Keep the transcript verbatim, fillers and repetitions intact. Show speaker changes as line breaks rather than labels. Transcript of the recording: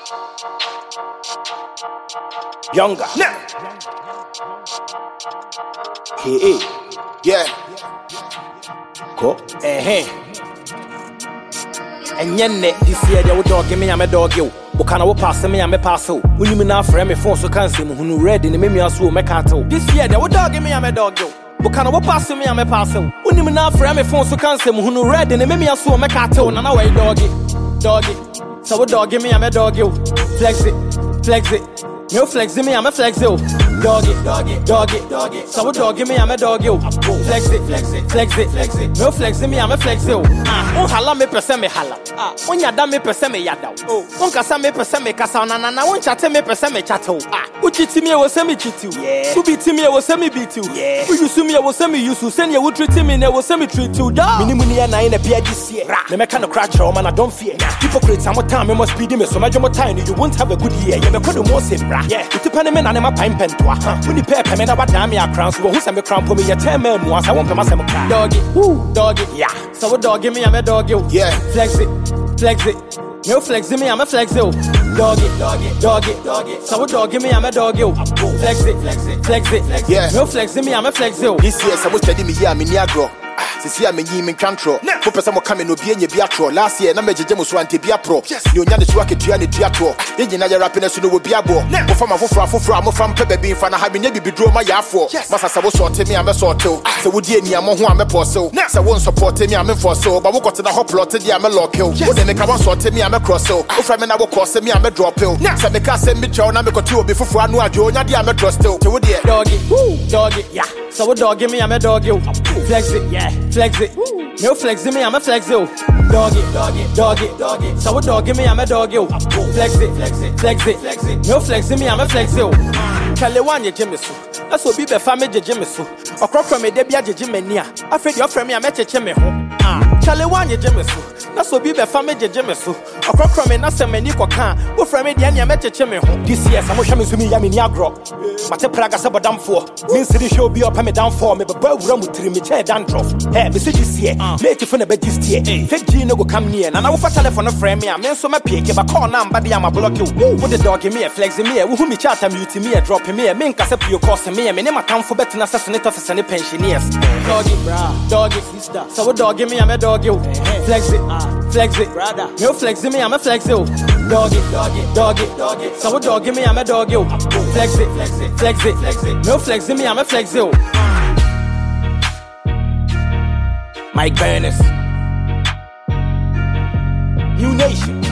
Younger. Nah. Hey, hey. Yeah. Go. Eh, hey. And yen this year, they would dog me, I'm a dog you. What can I pass me? I'm a parcel. When you mean now for me, phone so can't see who read in the meme as well, my cattle. This year, they would dog me, I'm a dog you. What can I pass me? I'm a parcel. When you mean now for me, phone so can't see who read in the meme as well, my cattle. And I way doggy, doggy. So what dog me? I'm a dog you. Flex it, flex it. No flex me, I'm a flex you. Doggy, doggy, doggy, doggy. So what dog me? I'm a dog you. Flex it, flex it, flex it, flex it. No flex me, I'm a flex you. Ah, on hala me pese me hala. Ah, on yada me pese me yada. Oh, on kasa me pese me kasa na na na. On chate me pese me chate. Ah, uchi ti me wo se me chiti. Yeah. Ubi ti me wo se me beat you. Yeah. U yusu me wo se me yusu. Send you wo treat me ne wo se me treat you. Da. Mini muni ya na ina bia this year. Me me kind of crack man, I don't fear. Hypocrites, I'm time me must speed me so much more time. You won't have a good year. You me could do more sim. Yeah, it's a penman and my pine pen to her. When you pay payment about damn your crowns, who's a crown for me a ten men once I won't come myself. Doggy, woo, doggy, yeah. So what dog give me? I'm a dog you. Yeah, flex it, flex it. No flex me, I'm a flex you. Doggy, doggy, doggy, doggy. So what dog give me? I'm a dog you. Flex it, flex it, flex it. Yeah, no flex me, I'm a flex you. This year, someone study me here, I'm in Niagara. This year, I'm in control. For person coming to be in your biatro. Last year, I'm a Jamus want to be a pro. You know, the swag to any theatre. Then you know, your happiness to be a boy. From a fufra, fufra, from Pepe being fan, I have been able to draw my yafo. Massa was sorting me, I'm a sort of. So, would you near who I'm a parcel? So, won't support me, I'm in for so. But we got to the hot plot, I'm a lock hill. Would they make a one sort me, I'm a cross hill. If I'm an hour cross me, I'm a drop hill. So, make us send me to I'm a couture before I know I join, I'm a trust hill. To the doggy, doggy, yeah. So, what dog give me, I'm a dog you. Flex it, yeah, flex it. No flex me, I'm a flex you. Doggy, doggy, doggy, doggy. So what dog give me, I'm a dog you. Flex it, flex it, flex it, flex it. No flex me, I'm a flex you. Kalewanya Jimisu. That's what be the family Jimisu. Or crop from a debia Jimenia. Afraid your friend me, I'm a checheme. Kalewanya Jimisu. That's what be the family Jimisu. Or crop from a Nasa Meniko can. Who from a Diana Metcheme. This year, some of me, I'm in Yagro. But a praga sabadam for. Means the show be up and down for me, but bow rum with three chair dandruff. Hey, Mister This year. Make you fun a bed this year. Fake Gino go come near, and I will for telephone a frame me. I mean, so my pick, but call now, but I'm a block you. Put the dog in me, flex in me, who me chat and mute me, drop me, a mink as a pure cost me, and name a town for better assassinate of any pensioners. Doggy, bra, doggy, sister. So what dog give me, I'm a dog you. Flex it, flex it, brother. No flex in me, I'm a flex you. Doggy, doggy, doggy, doggy. So what dog give me, I'm a dog you. Flex it, flex it, flex it, flex it. No flex in me, I'm a flex you. Mike Burners, New Nation.